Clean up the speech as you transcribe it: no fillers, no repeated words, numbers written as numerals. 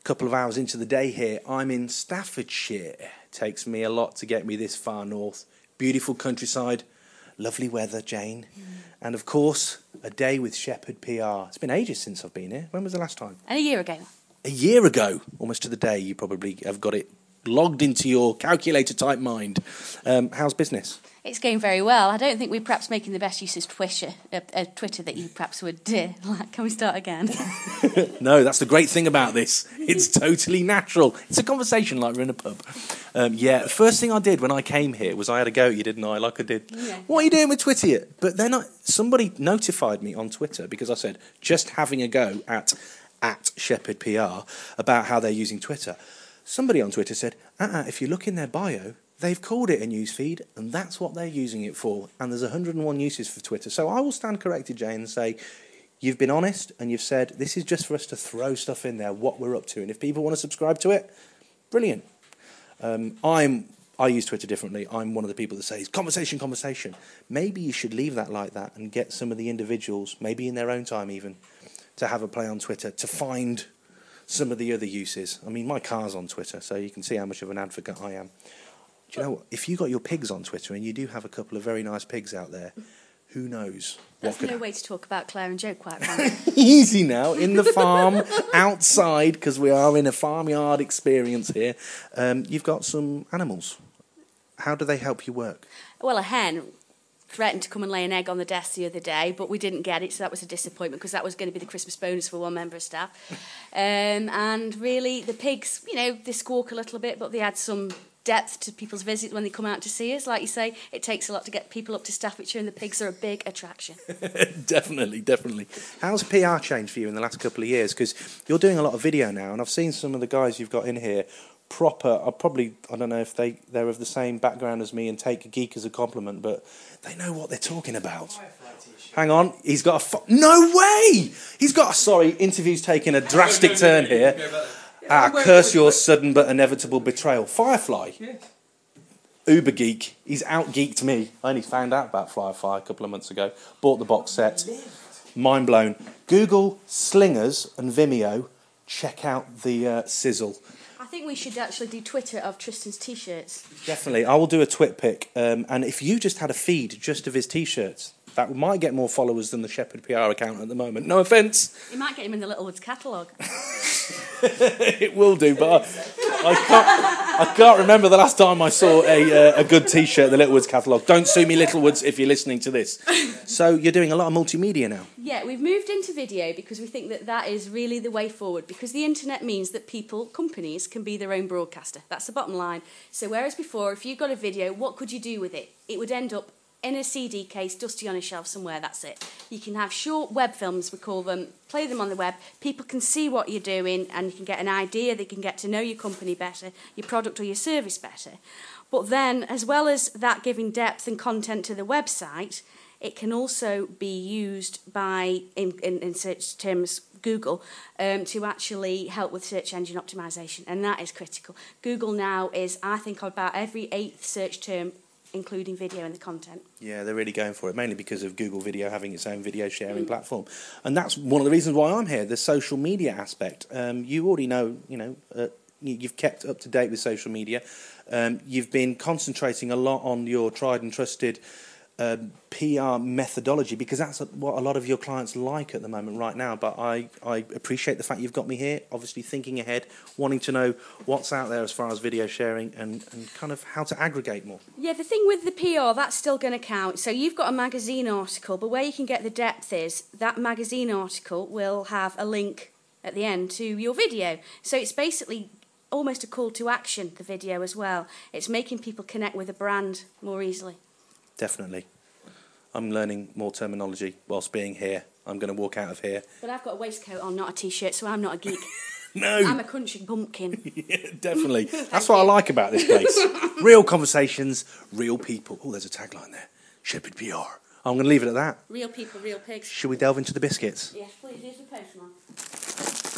couple of hours into the day here. I'm in Staffordshire. Takes me a lot to get me this far north. Beautiful countryside, lovely weather, Jane. And of course, a day with Shepherd PR. It's been ages since I've been here. When was the last time? And a year ago. A year ago, almost to the day. You probably have got it logged into your calculator-type mind. How's business? It's going very well. I don't think we're perhaps making the best use of Twitter that you perhaps would like. Can we start again? No, that's the great thing about this. It's totally natural. It's a conversation like we're in a pub. The first thing I did when I came here was I had a go at you, didn't I? Like I did. Yeah. What are you doing with Twitter yet? But then somebody notified me on Twitter because I said, just having a go at Shepherd PR about how they're using Twitter. Somebody on Twitter said, if you look in their bio, they've called it a newsfeed, and that's what they're using it for. And there's 101 uses for Twitter. So I will stand corrected, Jane, and say, you've been honest, and you've said, this is just for us to throw stuff in there, what we're up to. And if people want to subscribe to it, brilliant. I use Twitter differently. I'm one of the people that says, conversation. Maybe you should leave that like that and get some of the individuals, maybe in their own time even, to have a play on Twitter, to find some of the other uses. I mean, my car's on Twitter, so you can see how much of an advocate I am. Do you know what? If you got your pigs on Twitter, and you do have a couple of very nice pigs out there, who knows? That's no way to talk about Claire and Joe, quite frankly. Easy now, in the farm, outside, because we are in a farmyard experience here. You've got some animals. How do they help you work? Well, a hen threatened to come and lay an egg on the desk the other day, but we didn't get it, so that was a disappointment because that was going to be the Christmas bonus for one member of staff. And really, the pigs, they squawk a little bit, but they add some depth to people's visit when they come out to see us. Like you say, it takes a lot to get people up to Staffordshire, and the pigs are a big attraction. Definitely. How's PR changed for you in the last couple of years? Because you're doing a lot of video now, and I've seen some of the guys you've got in here proper. I don't know if they're of the same background as me and take a geek as a compliment, but they know what they're talking about. Hang on, he's got no way! He's got interview's taking a drastic turn here. Curse your sudden but inevitable betrayal. Firefly? Yes. Uber geek. He's out-geeked me. I only found out about Firefly a couple of months ago. Bought the box set. Mind blown. Google Slingers and Vimeo. Check out the sizzle. I think we should actually do Twitter of Tristan's T-shirts. Definitely. I will do a twit pic. And if you just had a feed just of his T-shirts, that might get more followers than the Shepherd PR account at the moment. No offence. You might get him in the Littlewoods catalogue. It will do, but I can't remember the last time I saw a good T-shirt, the Littlewoods catalogue. Don't sue me, Littlewoods, if you're listening to this. So you're doing a lot of multimedia now. Yeah, we've moved into video because we think that is really the way forward, because the internet means that companies can be their own broadcaster. That's the bottom line. So whereas before, if you got a video, what could you do with it? It would end up in a CD case, dusty on a shelf somewhere, that's it. You can have short web films, we call them, play them on the web. People can see what you're doing and you can get an idea, they can get to know your company better, your product or your service better. But then, as well as that giving depth and content to the website, it can also be used by, in search terms, Google, to actually help with search engine optimization, and that is critical. Google now is, I think, about every 8th search term including video in the content. Yeah, they're really going for it, mainly because of Google Video having its own video sharing platform. And that's one of the reasons why I'm here, the social media aspect. You already know, you've kept up to date with social media. You've been concentrating a lot on your tried and trusted PR methodology, because that's what a lot of your clients like at the moment right now. But I appreciate the fact you've got me here, obviously thinking ahead, wanting to know what's out there as far as video sharing and kind of how to aggregate more. Yeah, the thing with the PR, that's still going to count. So you've got a magazine article, but where you can get the depth is that magazine article will have a link at the end to your video. So it's basically almost a call to action, the video as well. It's making people connect with a brand more easily. Definitely. I'm learning more terminology whilst being here. I'm going to walk out of here. But I've got a waistcoat on, not a T-shirt, so I'm not a geek. No. I'm a country bumpkin. Yeah, definitely. That's what I like about this place. Real conversations, real people. Oh, there's a tagline there. Shepherd PR. I'm going to leave it at that. Real people, real pigs. Should we delve into the biscuits? Yes, please. Here's the postman.